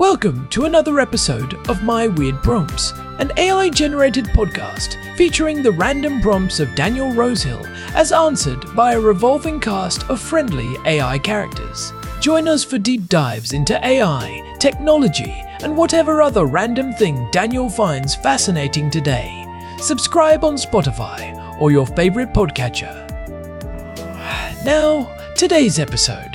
Welcome to another episode of My Weird Prompts, an AI-generated podcast featuring the random prompts of Daniel Rosehill as answered by a revolving cast of friendly AI characters. Join us for deep dives into AI, technology, and whatever other random thing Daniel finds fascinating today. Subscribe on Spotify or your favorite podcatcher. Now, today's episode.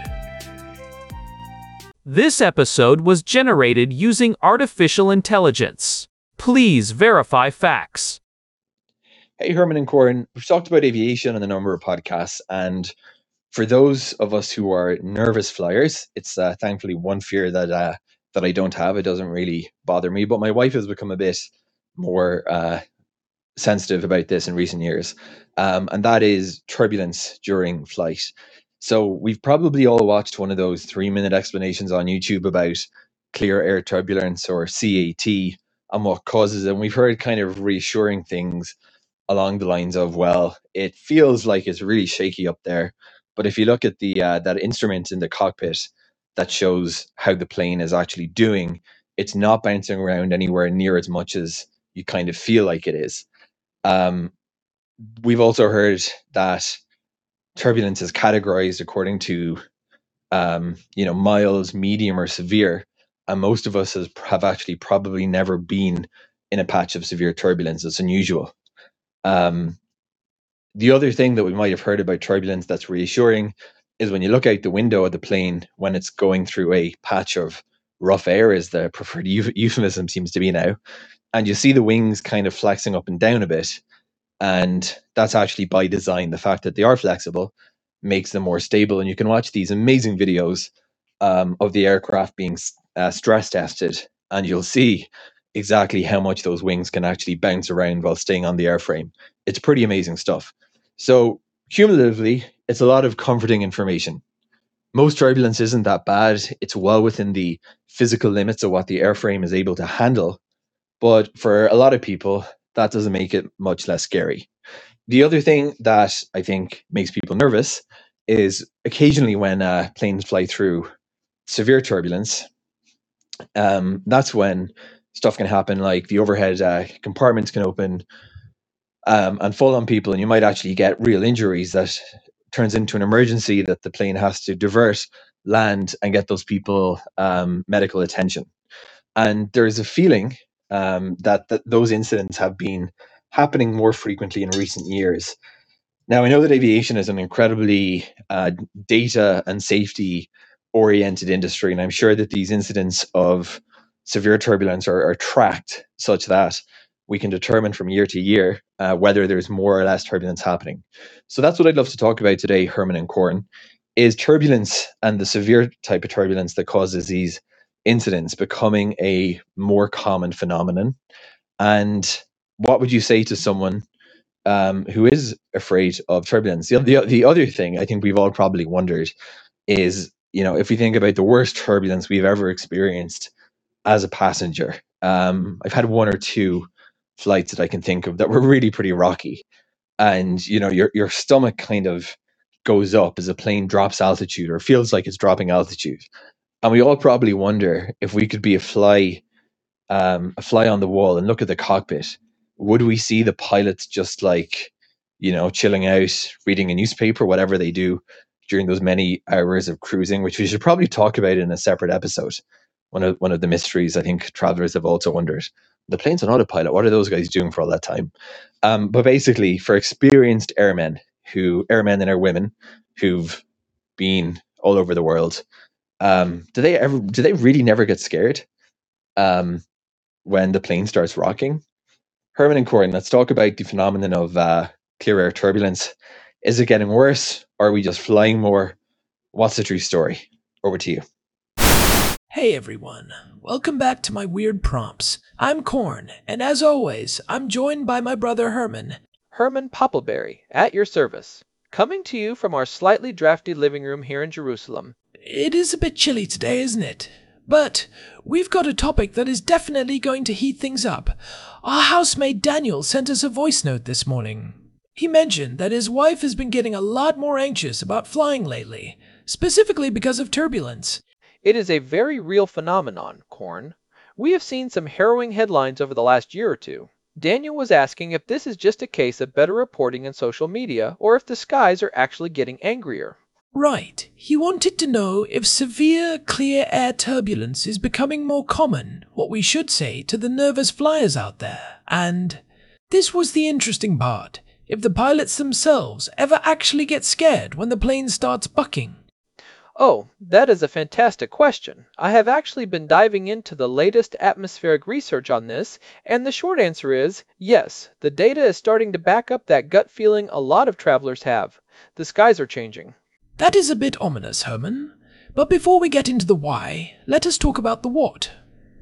This episode was generated using artificial intelligence. Please verify facts. Hey, Herman and Corin. We've talked about aviation on a number of podcasts, and for those of us who are nervous flyers, it's thankfully one fear that I don't have. It doesn't really bother me, but my wife has become a bit more sensitive about this in recent years, and that is turbulence during flight. So we've probably all watched one of those 3-minute explanations on YouTube about clear air turbulence or CAT and what causes it. And we've heard kind of reassuring things along the lines of, well, it feels like it's really shaky up there, but if you look at the that instrument in the cockpit that shows how the plane is actually doing, it's not bouncing around anywhere near as much as you kind of feel like it is. We've also heard that turbulence is categorized according to mild, medium, or severe, and most of us have actually probably never been in a patch of severe turbulence. It's unusual. The other thing that we might have heard about turbulence that's reassuring is when you look out the window of the plane when it's going through a patch of rough air, is the preferred euphemism seems to be now, and you see the wings kind of flexing up and down a bit. And that's actually by design. The fact that they are flexible makes them more stable. And you can watch these amazing videos of the aircraft being stress tested, and you'll see exactly how much those wings can actually bounce around while staying on the airframe. It's pretty amazing stuff. So cumulatively, it's a lot of comforting information. Most turbulence isn't that bad. It's well within the physical limits of what the airframe is able to handle. But for a lot of people, that doesn't make it much less scary. The other thing that I think makes people nervous is occasionally when planes fly through severe turbulence, that's when stuff can happen, like the overhead compartments can open and fall on people, and you might actually get real injuries that turns into an emergency that the plane has to divert, land, and get those people medical attention. And there's a feeling that those incidents have been happening more frequently in recent years. Now, I know that aviation is an incredibly data and safety oriented industry, and I'm sure that these incidents of severe turbulence are tracked such that we can determine from year to year whether there's more or less turbulence happening. So that's what I'd love to talk about today, Herman and Corin, is turbulence and the severe type of turbulence that causes these incidents becoming a more common phenomenon. And what would you say to someone who is afraid of turbulence? The other thing I think we've all probably wondered is, if we think about the worst turbulence we've ever experienced as a passenger, I've had one or two flights that I can think of that were really pretty rocky. And, your stomach kind of goes up as a plane drops altitude or feels like it's dropping altitude. And we all probably wonder if we could be a fly on the wall and look at the cockpit. Would we see the pilots just like, chilling out, reading a newspaper, whatever they do during those many hours of cruising, which we should probably talk about in a separate episode. One of the mysteries I think travelers have also wondered. The plane's on autopilot. What are those guys doing for all that time? But basically, for experienced airmen and air women who've been all over the world, do they really never get scared when the plane starts rocking? Herman and Corin, let's talk about the phenomenon of clear air turbulence. Is it getting worse, or are we just flying more? What's the true story? Over to you. Hey everyone, welcome back to My Weird Prompts. I'm Corn, and as always, I'm joined by my brother Herman. Herman Poppleberry, at your service. Coming to you from our slightly drafty living room here in Jerusalem. It is a bit chilly today, isn't it? But we've got a topic that is definitely going to heat things up. Our housemate Daniel sent us a voice note this morning. He mentioned that his wife has been getting a lot more anxious about flying lately, specifically because of turbulence. It is a very real phenomenon, Corn. We have seen some harrowing headlines over the last year or two. Daniel was asking if this is just a case of better reporting in social media or if the skies are actually getting angrier. Right. He wanted to know if severe clear air turbulence is becoming more common, what we should say to the nervous flyers out there. And this was the interesting part, if the pilots themselves ever actually get scared when the plane starts bucking. Oh, that is a fantastic question. I have actually been diving into the latest atmospheric research on this, and the short answer is yes, the data is starting to back up that gut feeling a lot of travelers have. The skies are changing. That is a bit ominous, Herman. But before we get into the why, let us talk about the what.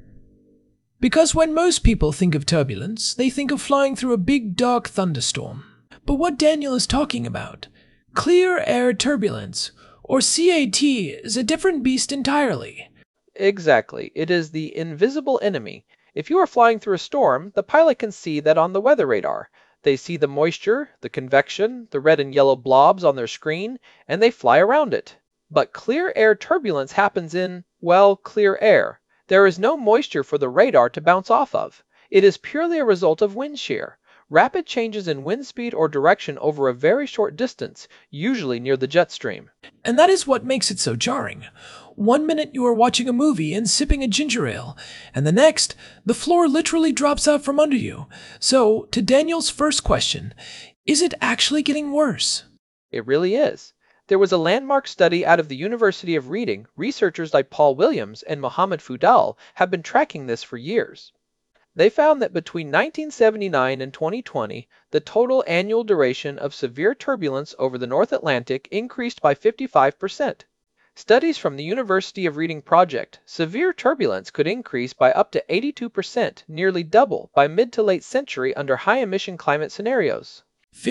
Because when most people think of turbulence, they think of flying through a big dark thunderstorm. But what Daniel is talking about, clear air turbulence, or CAT, is a different beast entirely. Exactly. It is the invisible enemy. If you are flying through a storm, the pilot can see that on the weather radar. They see the moisture, the convection, the red and yellow blobs on their screen, and they fly around it. But clear air turbulence happens in, well, clear air. There is no moisture for the radar to bounce off of. It is purely a result of wind shear. Rapid changes in wind speed or direction over a very short distance, usually near the jet stream. And that is what makes it so jarring. One minute you are watching a movie and sipping a ginger ale, and the next, the floor literally drops out from under you. So, to Daniel's first question, is it actually getting worse? It really is. There was a landmark study out of the University of Reading. Researchers like Paul Williams and Mohammed Fudal have been tracking this for years. They found that between 1979 and 2020, the total annual duration of severe turbulence over the North Atlantic increased by 55%. Studies from the University of Reading project, severe turbulence could increase by up to 82%, nearly double, by mid to late century under high-emission climate scenarios.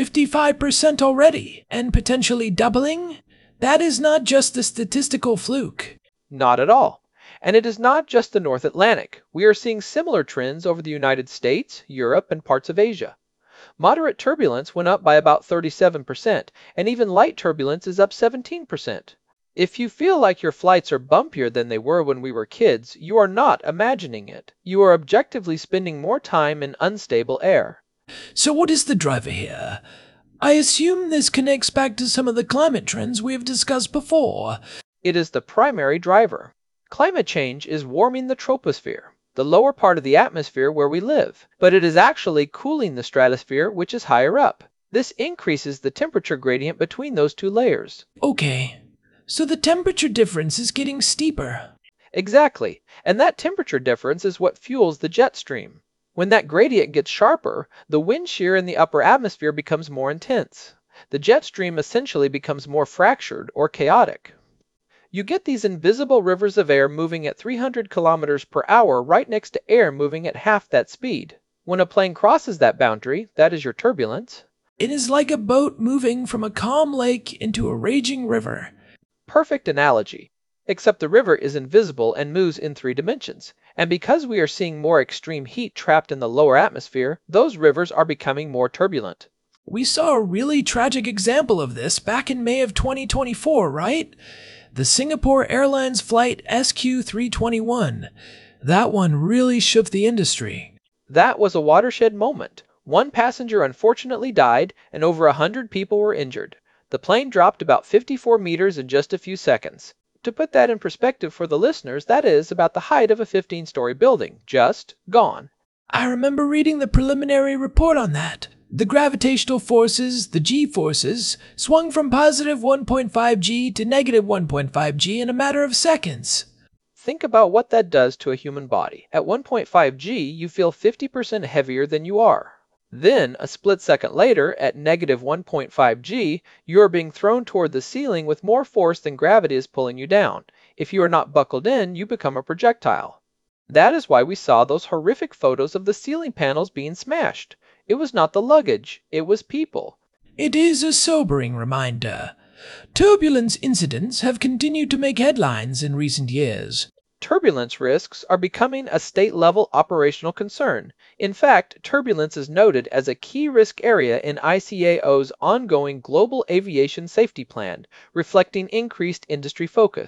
55% already, and potentially doubling? That is not just a statistical fluke. Not at all. And it is not just the North Atlantic. We are seeing similar trends over the United States, Europe, and parts of Asia. Moderate turbulence went up by about 37%, and even light turbulence is up 17%. If you feel like your flights are bumpier than they were when we were kids, you are not imagining it. You are objectively spending more time in unstable air. So what is the driver here? I assume this connects back to some of the climate trends we have discussed before. It is the primary driver. Climate change is warming the troposphere, the lower part of the atmosphere where we live, but it is actually cooling the stratosphere, which is higher up. This increases the temperature gradient between those two layers. Okay, so the temperature difference is getting steeper. Exactly, and that temperature difference is what fuels the jet stream. When that gradient gets sharper, the wind shear in the upper atmosphere becomes more intense. The jet stream essentially becomes more fractured or chaotic. You get these invisible rivers of air moving at 300 kilometers per hour right next to air moving at half that speed. When a plane crosses that boundary, that is your turbulence. It is like a boat moving from a calm lake into a raging river. Perfect analogy. Except the river is invisible and moves in 3 dimensions. And because we are seeing more extreme heat trapped in the lower atmosphere, those rivers are becoming more turbulent. We saw a really tragic example of this back in May of 2024, right? The Singapore Airlines flight SQ321. That one really shook the industry. That was a watershed moment. One passenger unfortunately died, and over 100 people were injured. The plane dropped about 54 meters in just a few seconds. To put that in perspective for the listeners, that is about the height of a 15-story building. Just gone. I remember reading the preliminary report on that. The gravitational forces, the g-forces, swung from positive 1.5 g to negative 1.5 g in a matter of seconds. Think about what that does to a human body. At 1.5 g, you feel 50% heavier than you are. Then, a split second later, at negative 1.5 g, you are being thrown toward the ceiling with more force than gravity is pulling you down. If you are not buckled in, you become a projectile. That is why we saw those horrific photos of the ceiling panels being smashed. It was not the luggage, it was people. It is a sobering reminder. Turbulence incidents have continued to make headlines in recent years. Turbulence risks are becoming a state-level operational concern. In fact, turbulence is noted as a key risk area in ICAO's ongoing Global Aviation Safety Plan, reflecting increased industry focus.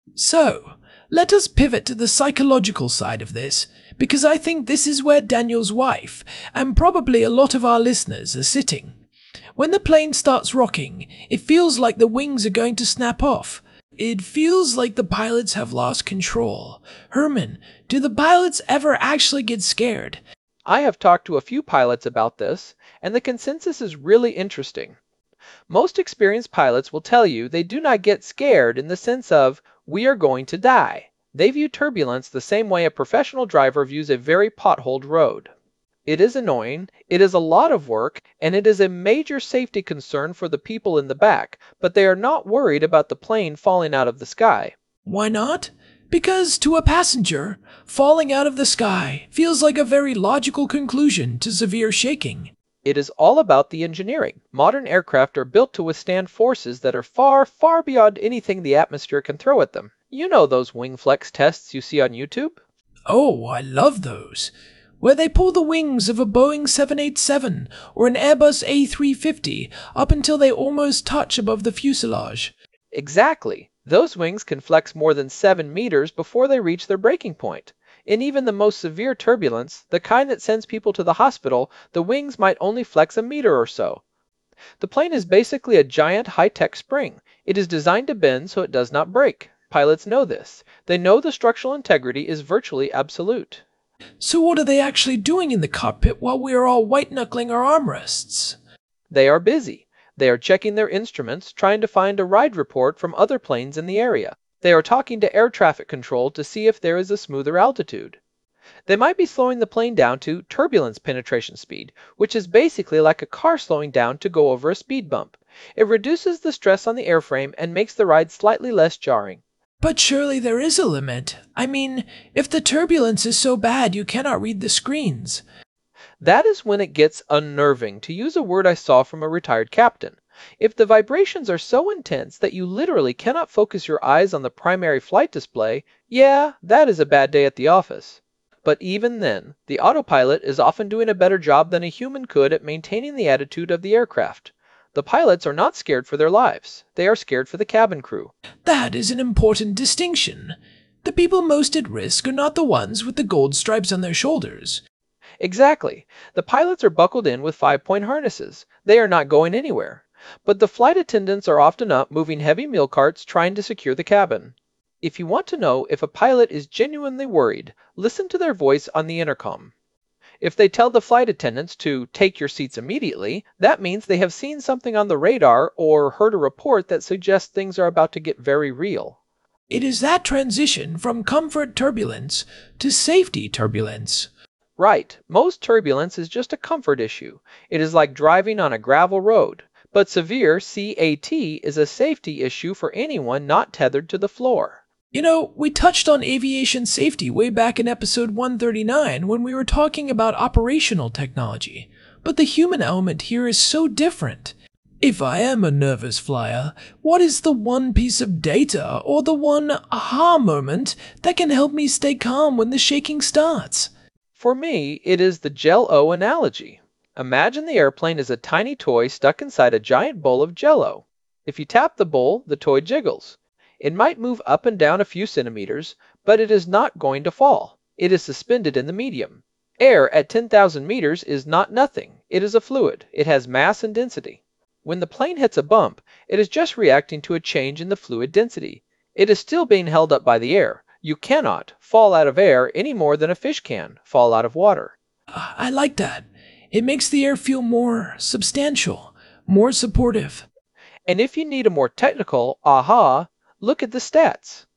So, let us pivot to the psychological side of this, because I think this is where Daniel's wife, and probably a lot of our listeners, are sitting. When the plane starts rocking, it feels like the wings are going to snap off. It feels like the pilots have lost control. Herman, do the pilots ever actually get scared? I have talked to a few pilots about this, and the consensus is really interesting. Most experienced pilots will tell you they do not get scared in the sense of, we are going to die. They view turbulence the same way a professional driver views a very potholed road. It is annoying, it is a lot of work, and it is a major safety concern for the people in the back, but they are not worried about the plane falling out of the sky. Why not? Because to a passenger, falling out of the sky feels like a very logical conclusion to severe shaking. It is all about the engineering. Modern aircraft are built to withstand forces that are far, far beyond anything the atmosphere can throw at them. You know those wing flex tests you see on YouTube? Oh, I love those. Where they pull the wings of a Boeing 787 or an Airbus A350 up until they almost touch above the fuselage. Exactly. Those wings can flex more than 7 meters before they reach their breaking point. In even the most severe turbulence, the kind that sends people to the hospital, the wings might only flex a meter or so. The plane is basically a giant high-tech spring. It is designed to bend so it does not break. Pilots know this. They know the structural integrity is virtually absolute. So what are they actually doing in the cockpit while we are all white-knuckling our armrests? They are busy. They are checking their instruments, trying to find a ride report from other planes in the area. They are talking to air traffic control to see if there is a smoother altitude. They might be slowing the plane down to turbulence penetration speed, which is basically like a car slowing down to go over a speed bump. It reduces the stress on the airframe and makes the ride slightly less jarring. But surely there is a limit. I mean, if the turbulence is so bad you cannot read the screens. That is when it gets unnerving, to use a word I saw from a retired captain. If the vibrations are so intense that you literally cannot focus your eyes on the primary flight display, yeah, that is a bad day at the office. But even then, the autopilot is often doing a better job than a human could at maintaining the attitude of the aircraft. The pilots are not scared for their lives. They are scared for the cabin crew. That is an important distinction. The people most at risk are not the ones with the gold stripes on their shoulders. Exactly. The pilots are buckled in with 5-point harnesses. They are not going anywhere. But the flight attendants are often up moving heavy meal carts trying to secure the cabin. If you want to know if a pilot is genuinely worried, listen to their voice on the intercom. If they tell the flight attendants to take your seats immediately, that means they have seen something on the radar or heard a report that suggests things are about to get very real. It is that transition from comfort turbulence to safety turbulence. Right, most turbulence is just a comfort issue. It is like driving on a gravel road. But severe CAT is a safety issue for anyone not tethered to the floor. You know, we touched on aviation safety way back in episode 139 when we were talking about operational technology, but the human element here is so different. If I am a nervous flyer, what is the one piece of data or the one aha moment that can help me stay calm when the shaking starts? For me, it is the Jell-O analogy. Imagine the airplane is a tiny toy stuck inside a giant bowl of Jell-O. If you tap the bowl, the toy jiggles. It might move up and down a few centimeters, but it is not going to fall. It is suspended in the medium. Air at 10,000 meters is not nothing. It is a fluid. It has mass and density. When the plane hits a bump, it is just reacting to a change in the fluid density. It is still being held up by the air. You cannot fall out of air any more than a fish can fall out of water. I like that. It makes the air feel more substantial, more supportive. And if you need a more technical aha, look at the stats.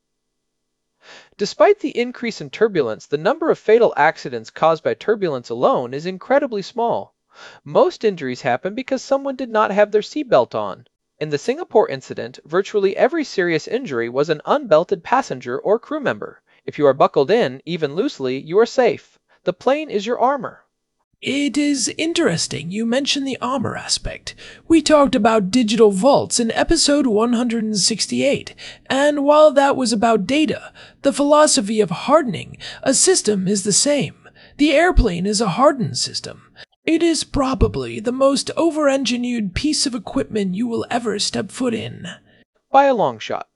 Despite the increase in turbulence, the number of fatal accidents caused by turbulence alone is incredibly small. Most injuries happen because someone did not have their seatbelt on. In the Singapore incident, virtually every serious injury was an unbelted passenger or crew member. If you are buckled in, even loosely, you are safe. The plane is your armor. It is interesting you mention the armor aspect. We talked about digital vaults in episode 168, and while that was about data, the philosophy of hardening a system is the same. The airplane is a hardened system. It is probably the most over-engineered piece of equipment you will ever step foot in. By a long shot.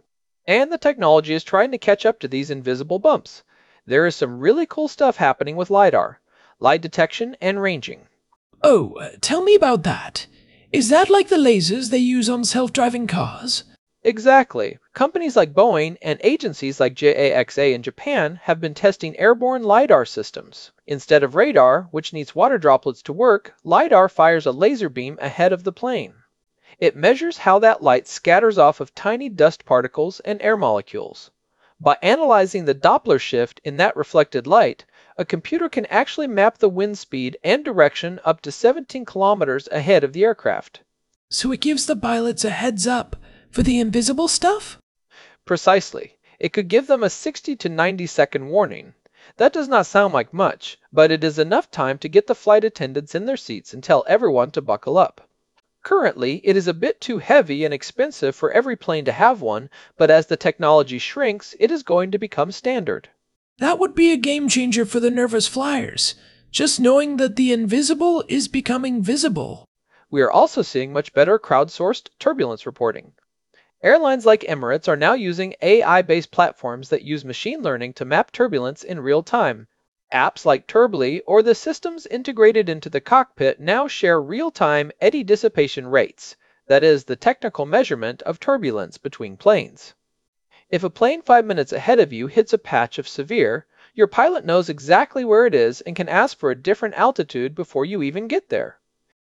And the technology is trying to catch up to these invisible bumps. There is some really cool stuff happening with LiDAR, light detection and ranging. Oh, tell me about that. Is that like the lasers they use on self-driving cars? Exactly. Companies like Boeing and agencies like JAXA in Japan have been testing airborne LiDAR systems. Instead of radar, which needs water droplets to work, LiDAR fires a laser beam ahead of the plane. It measures how that light scatters off of tiny dust particles and air molecules. By analyzing the Doppler shift in that reflected light, a computer can actually map the wind speed and direction up to 17 kilometers ahead of the aircraft. So it gives the pilots a heads up for the invisible stuff? Precisely. It could give them a 60 to 90 second warning. That does not sound like much, but it is enough time to get the flight attendants in their seats and tell everyone to buckle up. Currently, it is a bit too heavy and expensive for every plane to have one, but as the technology shrinks, it is going to become standard. That would be a game changer for the nervous flyers, just knowing that the invisible is becoming visible. We are also seeing much better crowdsourced turbulence reporting. Airlines like Emirates are now using AI-based platforms that use machine learning to map turbulence in real time. Apps like Turbly or the systems integrated into the cockpit now share real-time eddy dissipation rates, that is, the technical measurement of turbulence between planes. If a plane 5 minutes ahead of you hits a patch of severe, your pilot knows exactly where it is and can ask for a different altitude before you even get there.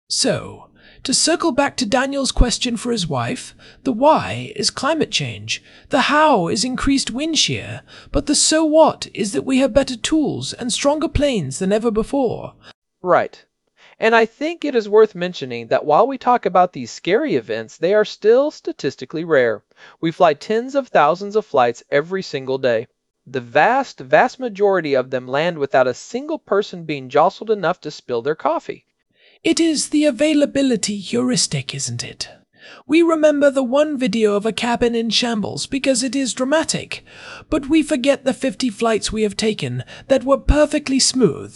So, to circle back to Daniel's question for his wife, the why is climate change, the how is increased wind shear, but the so what is that we have better tools and stronger planes than ever before. Right. And I think it is worth mentioning that while we talk about these scary events, they are still statistically rare. We fly tens of thousands of flights every single day. The vast majority of them land without a single person being jostled enough to spill their coffee. It is the availability heuristic, isn't it? We remember the one video of a cabin in shambles because it is dramatic, but we forget the 50 flights we have taken that were perfectly smooth.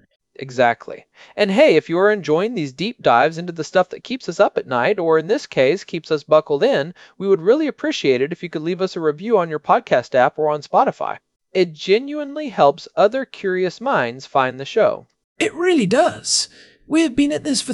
Exactly. And hey, if you are enjoying these deep dives into the stuff that keeps us up at night, or in this case, keeps us buckled in, we would really appreciate it if you could leave us a review on your podcast app or on Spotify. It genuinely helps other curious minds find the show. It really does. We've been at this for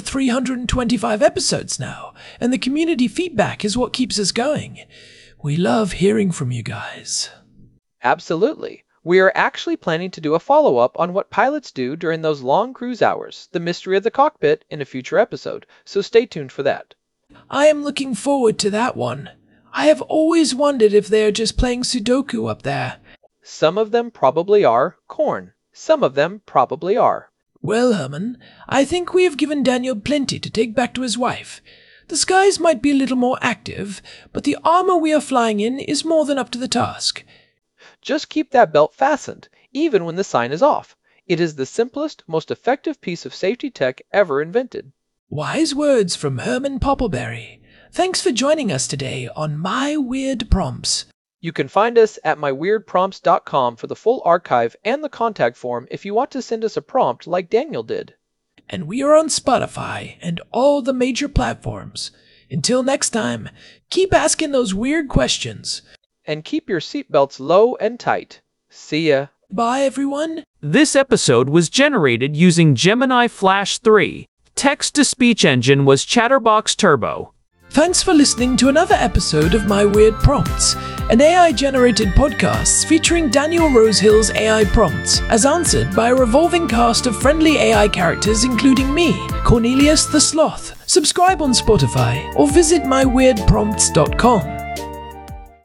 325 episodes now, and the community feedback is what keeps us going. We love hearing from you guys. Absolutely. We are actually planning to do a follow-up on what pilots do during those long cruise hours, the mystery of the cockpit, in a future episode, so stay tuned for that. I am looking forward to that one. I have always wondered if they are just playing Sudoku up there. Some of them probably are corn. Some of them probably are. Well, Herman, I think we have given Daniel plenty to take back to his wife. The skies might be a little more active, but the armor we are flying in is more than up to the task. Just keep that belt fastened, even when the sign is off. It is the simplest, most effective piece of safety tech ever invented. Wise words from Herman Poppleberry. Thanks for joining us today on My Weird Prompts. You can find us at myweirdprompts.com for the full archive and the contact form if you want to send us a prompt like Daniel did. And we are on Spotify and all the major platforms. Until next time, keep asking those weird questions. And keep your seatbelts low and tight. See ya. Bye, everyone. This episode was generated using Gemini Flash 3. Text-to-speech engine was Chatterbox Turbo. Thanks for listening to another episode of My Weird Prompts, an AI-generated podcast featuring Daniel Rosehill's AI prompts, as answered by a revolving cast of friendly AI characters including me, Cornelius the Sloth. Subscribe on Spotify or visit myweirdprompts.com.